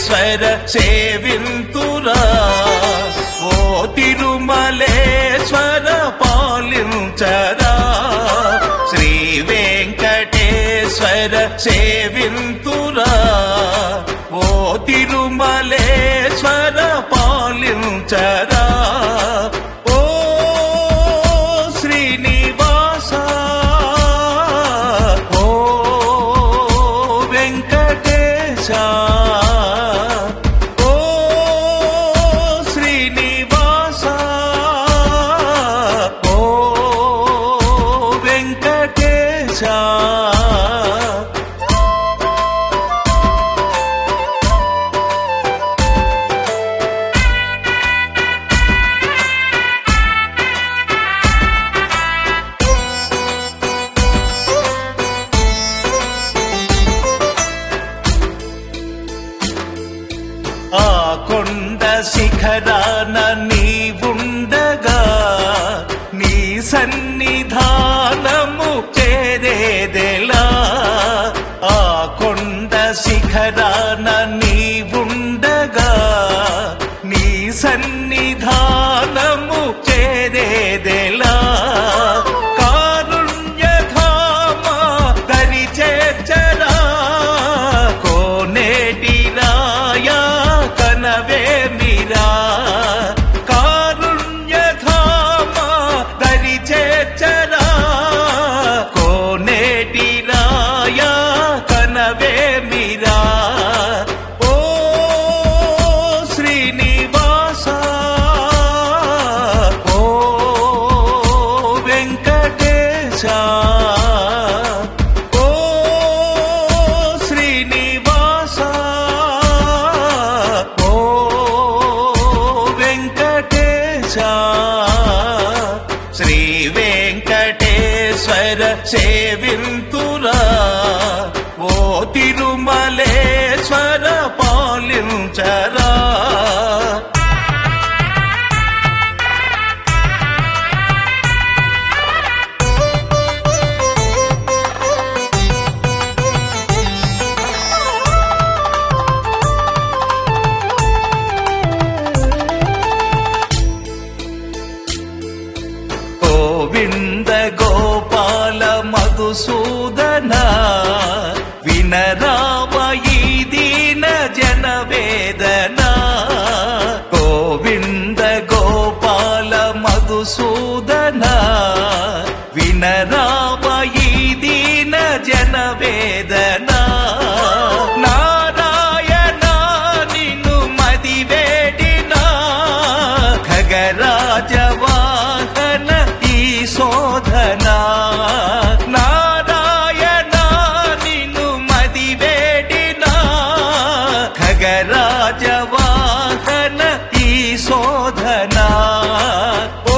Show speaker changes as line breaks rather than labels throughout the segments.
వెంకటేశ్వర సేవింతురా ఓ తిరుమలేశ్వర పాలించరా శ్రీ వెంకటేశ్వర సేవింతురా ఓ తిరుమలేశ్వర పాలించరా ఓ శ్రీనివాస ఓ వెంకటేశ ఓ శ్రీనివాస ఓ వెంకటేశ ఆ కొండ శిఖరాన నీవుండగా నీ సన్నిధానము చేరేదెలా ఆ కొండ శిఖరాన నీవుండగా నీ సన్నిధానము చేరేదెలా కారుణ్యధామ దరి చేర్చరా కోనేటి రాయా కనవేమిరా కారుణ్యధామ దరి చేర్చరా కోనేటి రాయా కనవేమిరా ఓ శ్రీనివాస ఓ వెంకటేశ ఓ శ్రీనివాస ఓ వెంకటేశ శ్రీ వెంకటేశ్వర సేవింతురా ఓ తిరుమలేశ్వర పాలించరా గోవింద గోపాల మధుసూదన వినరావ ఈ దీన జన వేదన గోవింద గోపాల మధుసూదన వినరావ ఈ దీన జన వేదన నారాయణ నిన్ను మది వేడిన ఖగరాజవాహన ఈ శోధన నారాయణ నిన్ను మది వేడిన ఖగరాజవాహన ఈ శోధన ఓ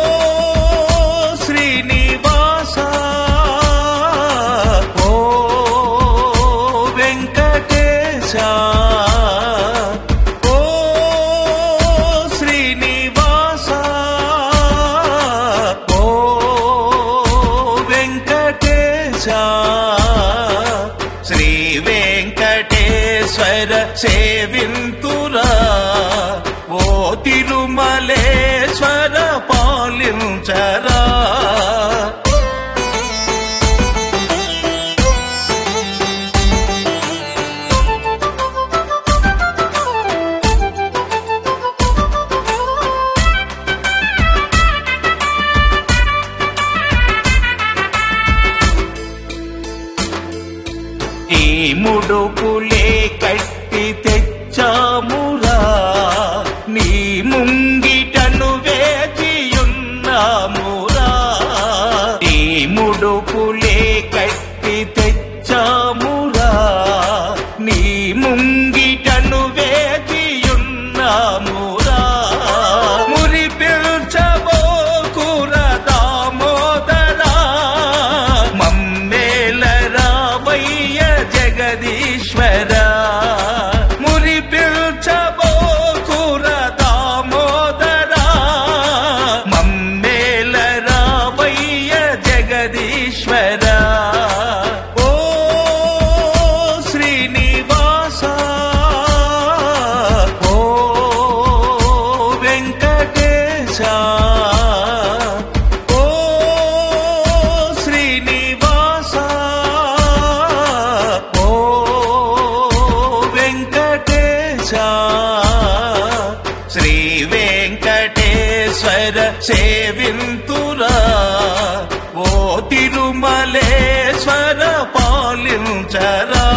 శ్రీనివాస ఓ వెంకటేశ ఓ శ్రీనివాస ఓ వెంకటేశ శ్రీ వెంకటేశ్వర సేవింతురా ఓ తిరుమలేశ్వర పాలించరా ఈ ముడుపులే కట్టి తెచ్చామురా నీ ముంగిటను వేచియున్నామురా ఈ ముడుపులే కట్టి తెచ్చామురా నీ ముంగిటను వేచియున్నామురా మురి పిల్చబోకుర దామోదరా మమ్మేల రావయ్య జగదీశ్వర మురి పిల్చబోకుర దామోదరా మమ్మేల రావయ్య జగదీశ్వర శ్రీ వెంకటేశ్వర సేవింతురా ఓ తిరుమలేశ్వర పాలించరా.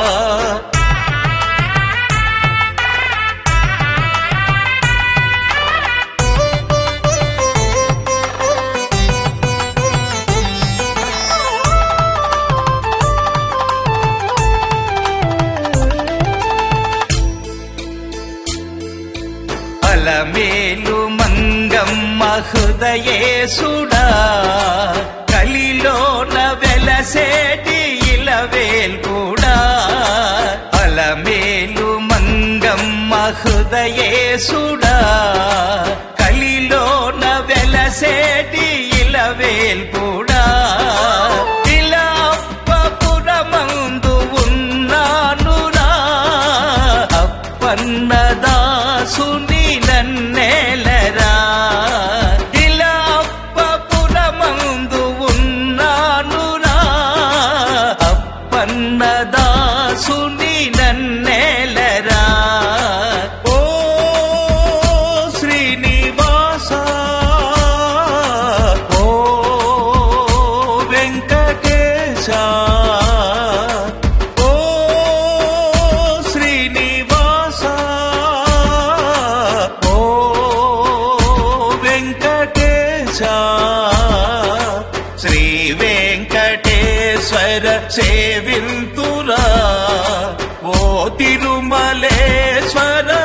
అలమేలు మంగమ్మ హృదయేశుడా కలిలోన వెలసేటి ఇలవేల్పుడా. అలమేలు మంగమ్మ హృదయేశుడా కలిలోన వెలసేటి ఇలవేల్పుడా. ఇలా అప్పపురమందు ఉన్నానురా అప్పన్నదాసుని నన్నేలరా. ఇలా అప్పపురమందు ఉన్నానురా అప్పన్నదాసుని నన్నేలరా. ఓ శ్రీనివాస ఓ వెంకటేశ ఓ శ్రీనివాస ఓ వెంకటేశ. శ్రీ వెంకటేశ్వర సేవింతురా ఓ తిరుమలేశ్వర